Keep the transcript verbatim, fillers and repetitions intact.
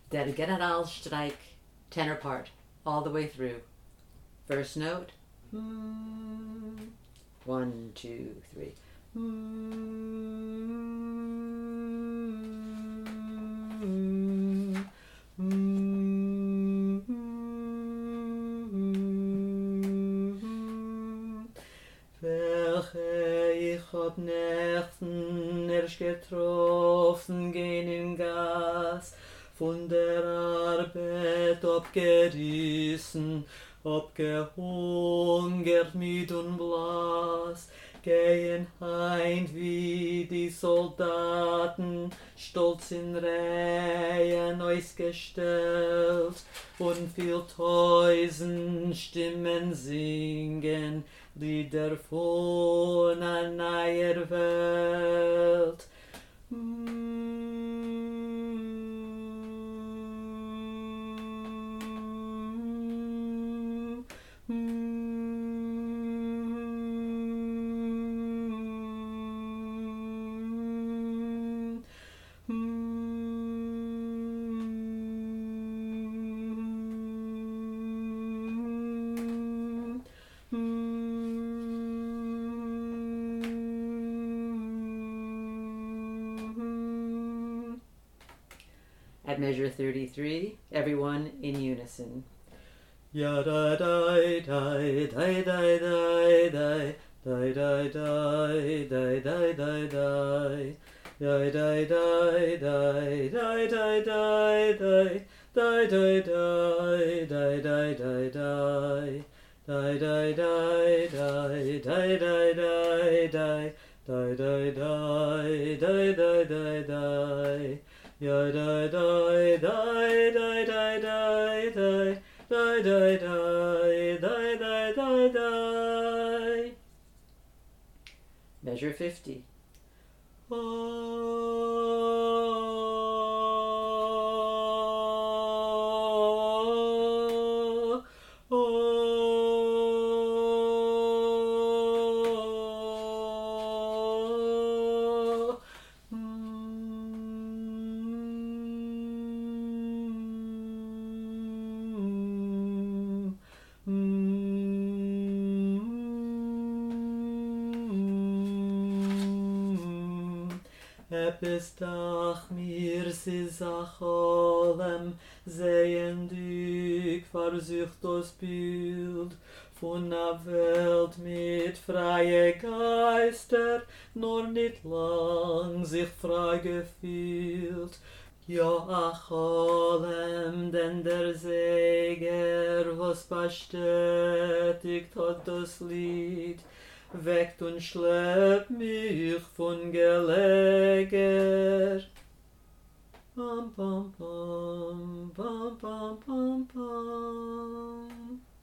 Der Generalstreik, tenor part, all the way through. First note. One, two, three. Welche ich hab Nächten erst getroffen, gehen in Gas, von der Arbeit abgerissen, abgehungert, müd und blass, gehen heim wie die Soldaten, stolz in Reihen ausgestellt, und viel tausend Stimmen singen Lieder von einer neuer Welt. At measure thirty-three, everyone in unison. Ya da da da da da da da da da da da da da da ya da da da da da da da da da da da da da Da da da da da da da da da da da da da da ya da da da da da da da da da da da da da. Measure fifty. Epis dach mir sis acholem, sehendig versucht das Bild von a Welt mit freie Geister, nur nicht lang sich frei gefühlt. Ja, acholem, denn der Säger, was bestätigt hat das Lied, weckt und schleppt mich von Geläger. Pam, pam, pam, pam, pam, pam, pam.